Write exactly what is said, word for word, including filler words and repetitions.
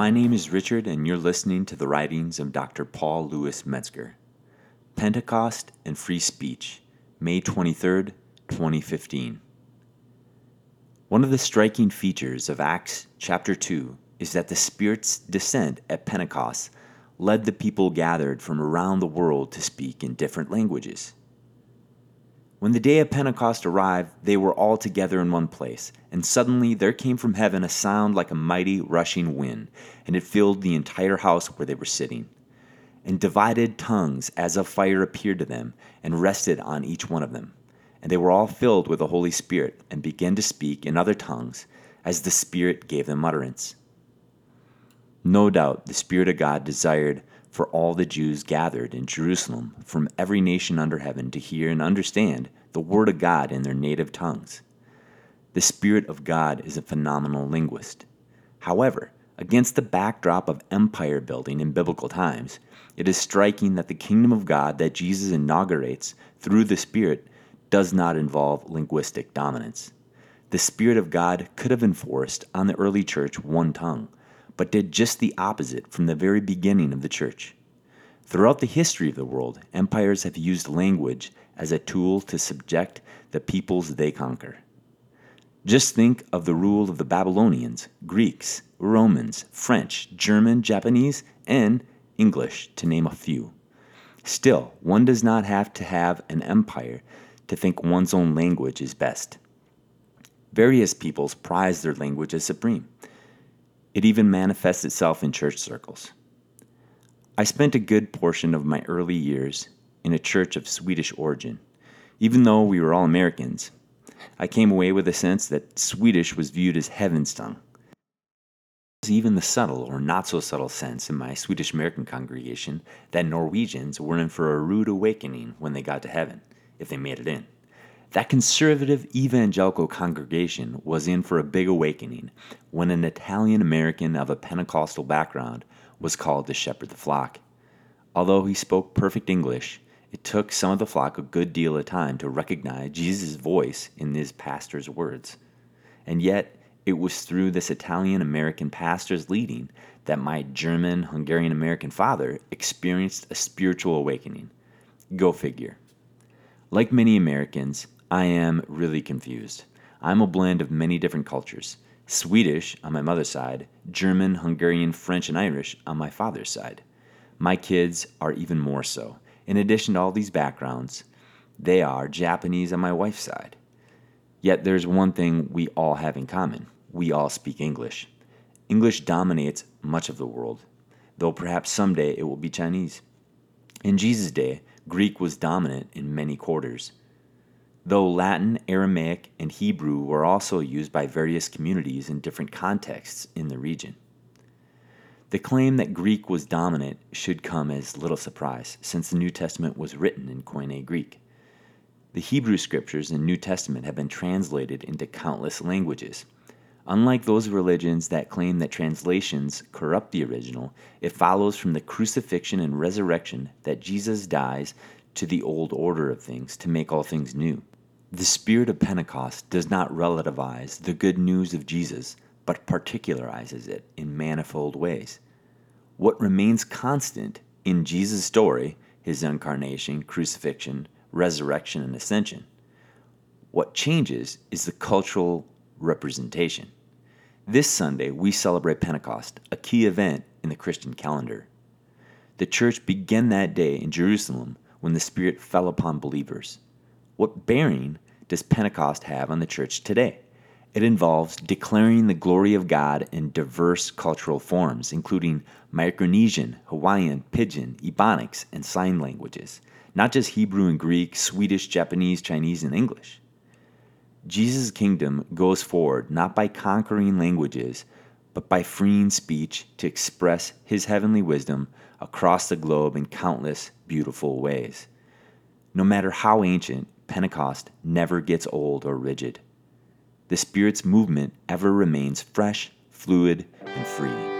My name is Richard, and you're listening to the writings of Doctor Paul Louis Metzger. Pentecost and Free Speech, May twenty-third, twenty fifteen. One of the striking features of Acts chapter two is that the Spirit's descent at Pentecost led the people gathered from around the world to speak in different languages. When the day of Pentecost arrived, they were all together in one place, and suddenly there came from heaven a sound like a mighty rushing wind, and it filled the entire house where they were sitting. And divided tongues as of fire appeared to them, and rested on each one of them. And they were all filled with the Holy Spirit, and began to speak in other tongues, as the Spirit gave them utterance. No doubt the Spirit of God desired for all the Jews gathered in Jerusalem from every nation under heaven to hear and understand the Word of God in their native tongues. The Spirit of God is a phenomenal linguist. However, against the backdrop of empire building in biblical times, it is striking that the kingdom of God that Jesus inaugurates through the Spirit does not involve linguistic dominance. The Spirit of God could have enforced on the early church one tongue, but did just the opposite from the very beginning of the church. Throughout the history of the world, empires have used language as a tool to subject the peoples they conquer. Just think of the rule of the Babylonians, Greeks, Romans, French, German, Japanese, and English, to name a few. Still, one does not have to have an empire to think one's own language is best. Various peoples prize their language as supreme. It even manifests itself in church circles. I spent a good portion of my early years in a church of Swedish origin. Even though we were all Americans, I came away with a sense that Swedish was viewed as heaven's tongue. There was even the subtle or not so subtle sense in my Swedish American congregation that Norwegians were in for a rude awakening when they got to heaven, if they made it in. That conservative evangelical congregation was in for a big awakening when an Italian American of a Pentecostal background was called to shepherd the flock. Although he spoke perfect English, it took some of the flock a good deal of time to recognize Jesus' voice in his pastor's words. And yet, it was through this Italian American pastor's leading that my German Hungarian American father experienced a spiritual awakening. Go figure. Like many Americans, I am really confused. I'm a blend of many different cultures. Swedish on my mother's side, German, Hungarian, French, and Irish on my father's side. My kids are even more so. In addition to all these backgrounds, they are Japanese on my wife's side. Yet there's one thing we all have in common. We all speak English. English dominates much of the world, though perhaps someday it will be Chinese. In Jesus' day, Greek was dominant in many quarters. Though Latin, Aramaic, and Hebrew were also used by various communities in different contexts in the region. The claim that Greek was dominant should come as little surprise, since the New Testament was written in Koine Greek. The Hebrew scriptures in the New Testament have been translated into countless languages. Unlike those religions that claim that translations corrupt the original, it follows from the crucifixion and resurrection that Jesus dies to the old order of things to make all things new. The Spirit of Pentecost does not relativize the good news of Jesus, but particularizes it in manifold ways. What remains constant in Jesus' story, his incarnation, crucifixion, resurrection, and ascension. What changes is the cultural representation. This Sunday, we celebrate Pentecost, a key event in the Christian calendar. The church began that day in Jerusalem when the Spirit fell upon believers. What bearing does Pentecost have on the church today? It involves declaring the glory of God in diverse cultural forms, including Micronesian, Hawaiian, Pidgin, Ebonics, and sign languages, not just Hebrew and Greek, Swedish, Japanese, Chinese, and English. Jesus' kingdom goes forward not by conquering languages, but by freeing speech to express his heavenly wisdom across the globe in countless beautiful ways. No matter how ancient, Pentecost never gets old or rigid. The Spirit's movement ever remains fresh, fluid, and free.